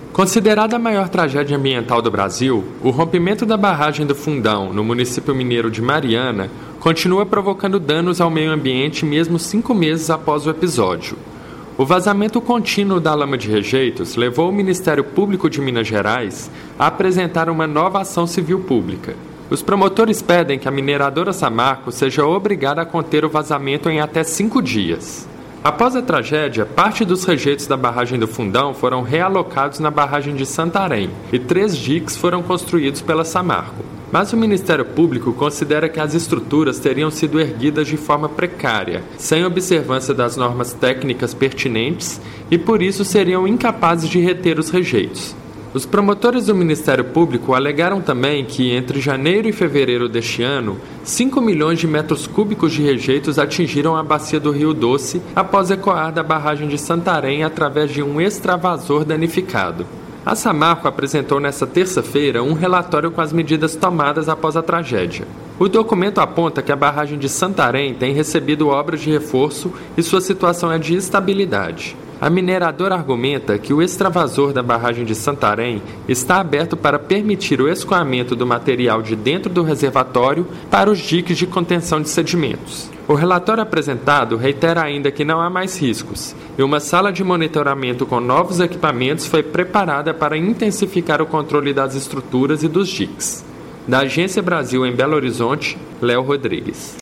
Considerada a maior tragédia ambiental do Brasil, o rompimento da barragem do Fundão, no município mineiro de Mariana, continua provocando danos ao meio ambiente mesmo 5 meses após o episódio. O vazamento contínuo da lama de rejeitos levou o Ministério Público de Minas Gerais a apresentar uma nova ação civil pública. Os promotores pedem que a mineradora Samarco seja obrigada a conter o vazamento em até 5 dias. Após a tragédia, parte dos rejeitos da barragem do Fundão foram realocados na barragem de Santarém e 3 diques foram construídos pela Samarco. Mas o Ministério Público considera que as estruturas teriam sido erguidas de forma precária, sem observância das normas técnicas pertinentes e por isso seriam incapazes de reter os rejeitos. Os promotores do Ministério Público alegaram também que, entre janeiro e fevereiro deste ano, 5 milhões de metros cúbicos de rejeitos atingiram a bacia do Rio Doce após ecoar da barragem de Santarém através de um extravasor danificado. A Samarco apresentou nesta terça-feira um relatório com as medidas tomadas após a tragédia. O documento aponta que a barragem de Santarém tem recebido obras de reforço e sua situação é de estabilidade. A mineradora argumenta que o extravasor da barragem de Santarém está aberto para permitir o escoamento do material de dentro do reservatório para os diques de contenção de sedimentos. O relatório apresentado reitera ainda que não há mais riscos e uma sala de monitoramento com novos equipamentos foi preparada para intensificar o controle das estruturas e dos diques. Da Agência Brasil em Belo Horizonte, Léo Rodrigues.